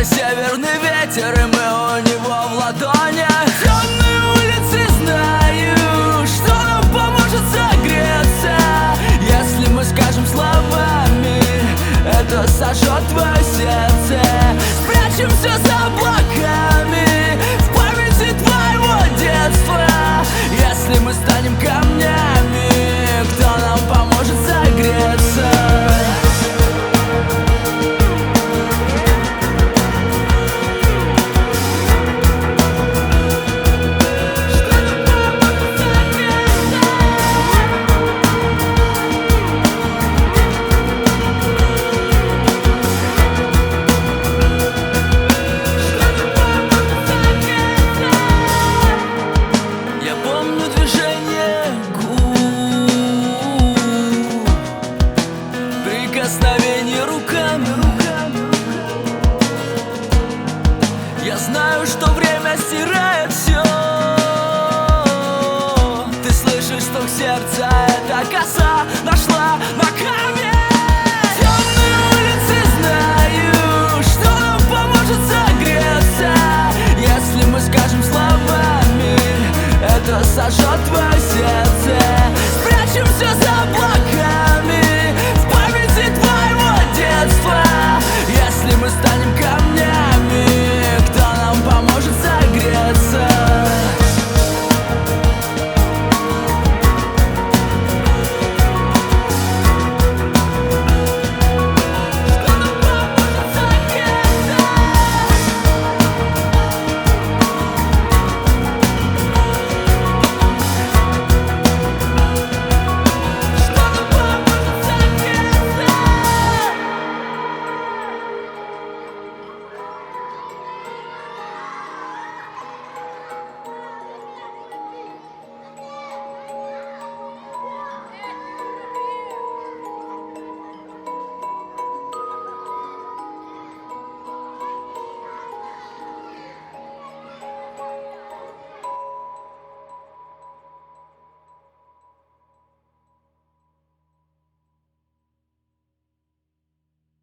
это северный ветер, и мы у него в ладонях. Темные улицы, знаю, что нам поможет согреться. Если мы скажем словами, это сожжет твое сердце. Спрячемся за облаками в памяти твоего детства. Если мы станем камнями, кто нам поможет согреться? Прикосновение руками. Я знаю, что время стирает все.